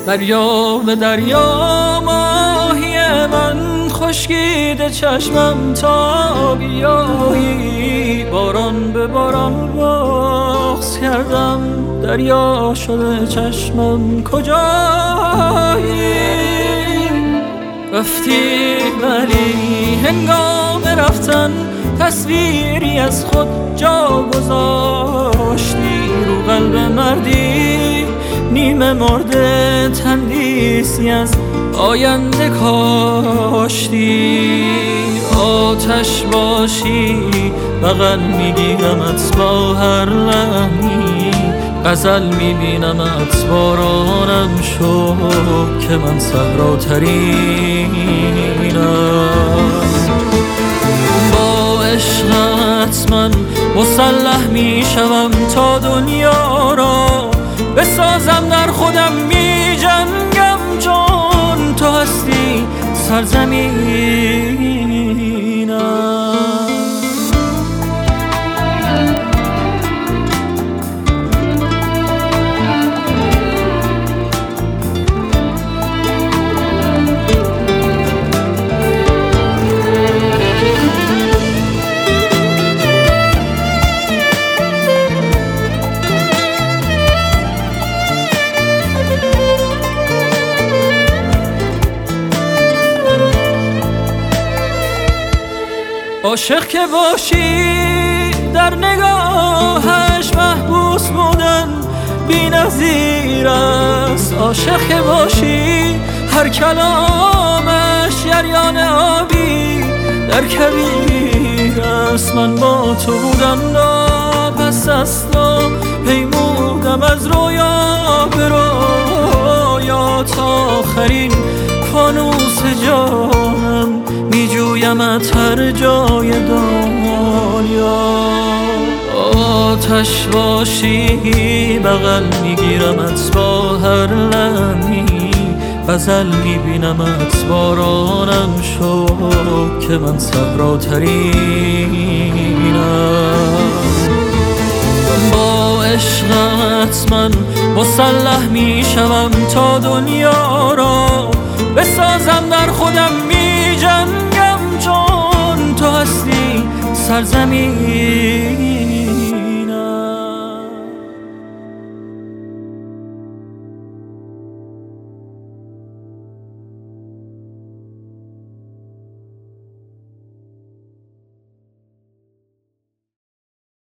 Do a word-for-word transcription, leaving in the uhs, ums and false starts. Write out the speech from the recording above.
دریا به دریا ماهی من، خشکیده چشمم تا بیایی. باران به باران بغض کردم، دریا شده چشمم کجایی. رفتی ولی هنگام رفتن تصویری از خود جا گذاشتی. رو قلب مردی نیمه مرده تندیسی از آینده کاشتی. آتش باشی بغل میگیرمت با هر لحنی، غزل میبینمت بارانم شو که من صحراترینم. با عشقت من مسلح میشوم تا دنیا را بسازم، در خودم می جنگم چون تو هستی سرزمینم. عاشق که باشی در نگاهش محبوس بودن بی نظیر است. عاشق که باشی هر کلامش جریان آبی در کویر است. من با تو بودم پس از تو پیمودم از رویا به رویا، تا آخرین فانوس جانم می جویمت هر جای دنیا. آتش باشی بغل می گیرمت با هر لحنی، غزل می بینمت بارانم شو که من صحراترینم. با عشقت من مسلح می شوم تا دنیا را بسازم، در خودم می جنگم چون تو هستی سرزمین.